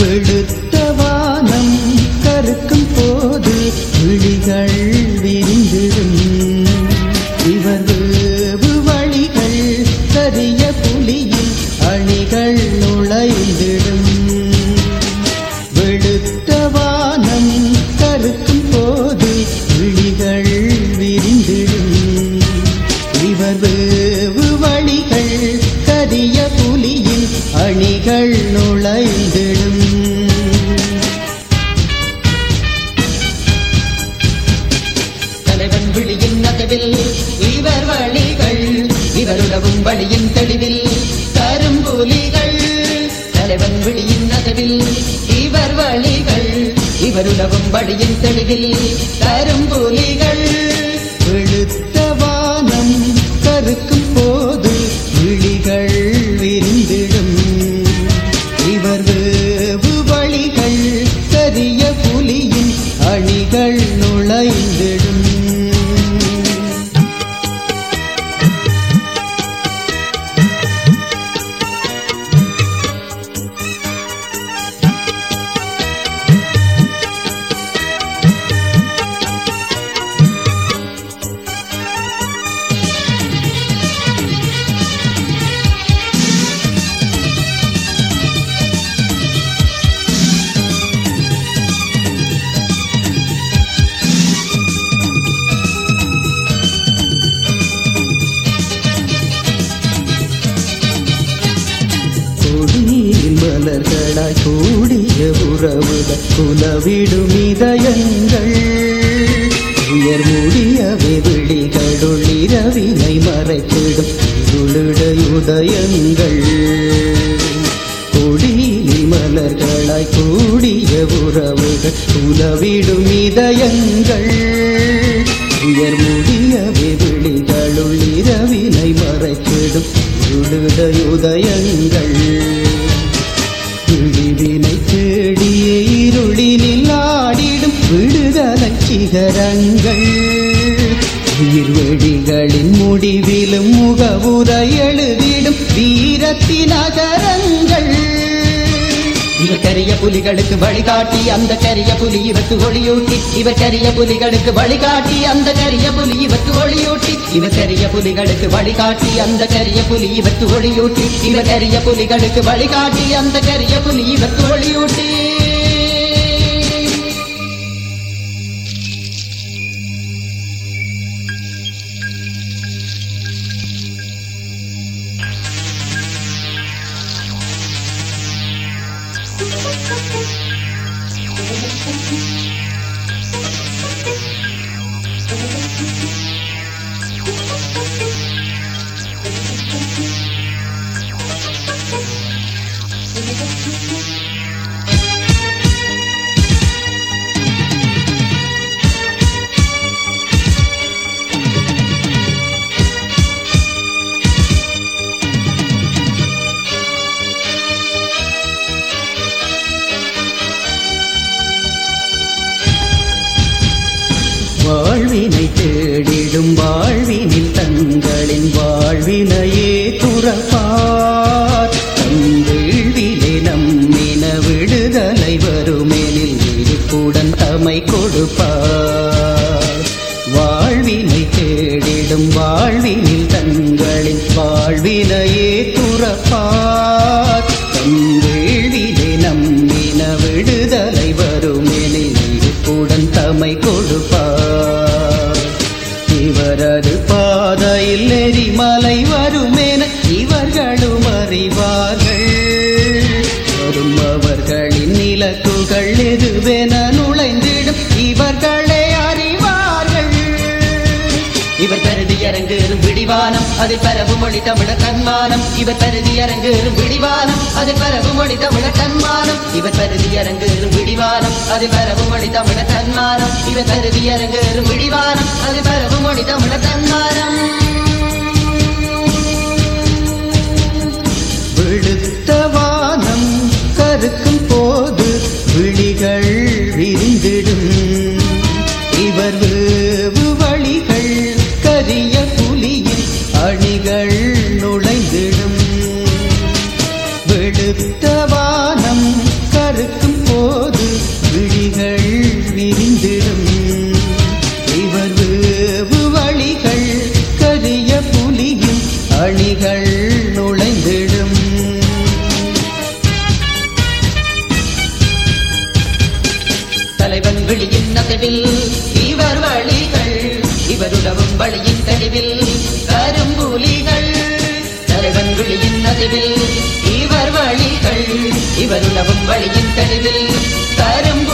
வெளுத்த வானம் கருக்கும் போது விழிகள் விரிந்திடும். இவர் வேவு வழிகள் கரிய புலியில் அணிகள் நுழைந்திடும். வெளுத்த வானம் கருக்கும் போது விழிகள் விரிந்திடும். இவர் வேவு வழிகள் கரிய புலியில் அணிகள் நுழைந்திடும். தலைவன் விழியின் நகவில் இவர் வழிகள், இவருடவும் வழியின் தெளிவில் கரும்புலிகள். தலைவன் விழியின் நகவில் இவர் வழிகள், இவருடவும் வழியின் தெளிவில் கரும்புலிகள். வெளுத்த வானம் கருக்கும் போது விழிகள் விரிந்திடும். இவர் வேவு வழிகள் கரிய புலியின் அணிகள் நுழைந்திடும். மலர்களாய் கூடிய உறவுகள் குலவிடும் இதயங்கள். உயர் முடியவே விழிகளுள் இரவினை மறைத்திடும் இருளுடைய உதயங்கள். கொடியில் மலர்களாய் கூடிய உறவுகள் குலவிடும் இதயங்கள். உயர் முடியவே விழிகளுள் இரவினை மறைத்திடும் இருளுடைய உதயங்கள். விழிவினை தேடிய இருளினில் ஆடிடும் விடுதலை சிகரங்கள். உயிர்வெளிகளின் முடிவிலும் முகவுரை எழுதிடும் வீரத்தின் நகரங்கள். இவர் கரிய புலிகளுக்கு வழிகாட்டி அந்த கரிய புலி இவருக்கு ஒளியூட்டி. இவர் கரிய புலிகளுக்கு வழிகாட்டி அந்த கரிய புலி இவருக்கு ஒளியூட்டி. இவர் கரிய புலிகளுக்கு வழிகாட்டி அந்த கரிய புலி இவருக்கு ஒளியூட்டி. இவர் கரிய புலிகளுக்கு வழிகாட்டி அந்த கரிய புலி இவருக்கு ஒளியூட்டி. வாழ்வினை தேடிடும் வாழ்வினில் தங்களின் வாழ்வினையே துறப்பார். தங்கள்விலே நம்மின விடுதலை வருமெனில் இருப்புடன் தமை கொடுப்பார். வாழ்வினை தேடிடும் வாழ்வினில் தங்களின் வாழ்வினையே துறப்பார். தங்கள்விலே நம்மின விடுதலை வருமெனில் இருப்புடன் தமை கொடுப்பார். இவரது பாதையில் எரிமலை வருமென இவர்களும் அறிவார்கள். வரும் அவர்களின் இலக்குகள் எதுவென நுழைந்திடும் இவர்களே அறிவார்கள். இவர் கருதி அரங்கேறும் விடிவானம் அதில் பரவு மொழி தமிழர் தன்மானம். இவர் கருதி அரங்கேறும் விடிவானம் அதில் பரவு மொழி தமிழர் தன்மானம். இவர் கருதி அரங்கேறும் விடிவானம் அதில் பரவு மொழி தமிழர் தன்மானம். இவர் கருதி அரங்கேறும் விடிவானம் அதில் பரவு மொழி தமிழர் தன்மானம். வெளுத்த வானம் கருக்கும் போது விழிகள் விரிந்திடும். இவர் வேவு வழிகள் கரிய புலியில் அணிகள் நுழைந்திடும். வெளுத்த வானம் கருக்கும் வழிகள் நுழைந்திடும். தலைவன் விழியின் அசைவில் இவர் வழிகள், இவர் உலவும் வழியின் தெளிவில் கரும்புலிகள். தலைவன் விழியின் அசைவில் இவர் வழிகள், இவர் உலவும் வழியின் தெளிவில் கரும்பு